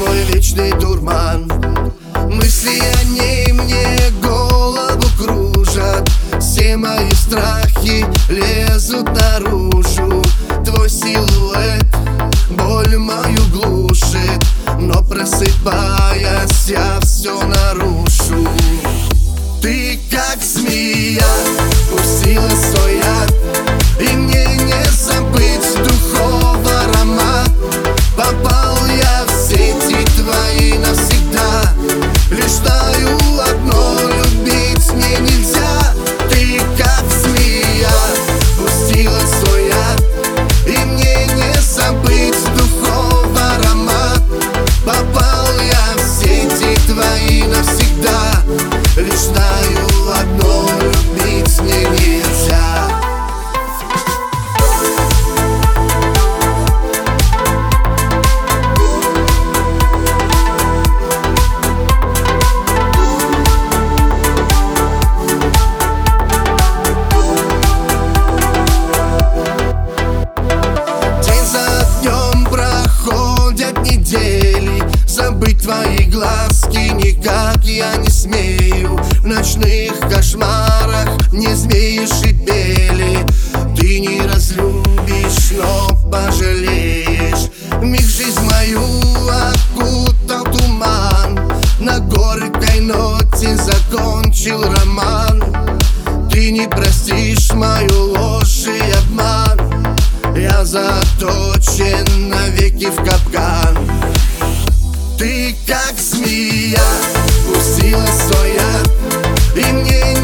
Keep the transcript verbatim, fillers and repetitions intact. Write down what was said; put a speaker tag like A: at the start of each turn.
A: мой вечный дурман. Мысли о ней мне голову кружат, все мои страхи лезут наружу. Твой силуэт боль мою глушит, но просыпаясь, я все нарушу. Ты как змея пустила свой яд, и мне не забыть духов аромат. Попал я в сети твои навсегда, лишь знаю одно: любить мне нельзя. Ты как змея пустила свой яд, и мне не забыть духов аромат. Попал я в сети твои навсегда, лишь знаю одно: любить мне нельзя. Забыть твои глазки никак я не смею. В ночных кошмарах не змеи шипели. Ты не разлюбишь, но пожалеешь. Миг жизнь мою окутал туман, на горькой ноте закончил роман. Ты не простишь мою ложь и обман, я заточен навеки в капкан. Ты как змея пустила свой яд, и мне